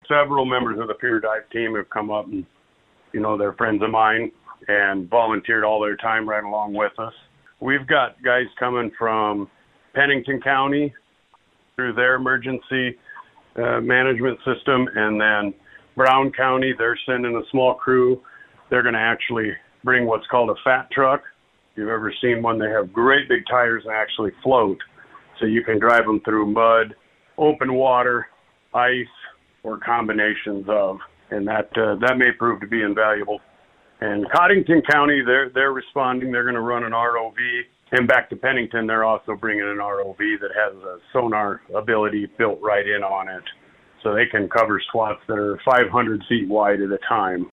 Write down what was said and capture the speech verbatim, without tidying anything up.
several members of the Pier Dive team have come up and, you know, they're friends of mine and volunteered all their time right along with us. We've got guys coming from Pennington County through their emergency uh, management system, and then Brown County, they're sending a small crew. They're going to actually bring what's called a fat truck. If you've ever seen one, they have great big tires and actually float. So you can drive them through mud, open water, ice, or combinations of, and that uh, that may prove to be invaluable. And Cottington County, they're they're responding. They're going to run an R O V. And back to Pennington, they're also bringing an R O V that has a sonar ability built right in on it. So they can cover swaths that are five hundred feet wide at a time.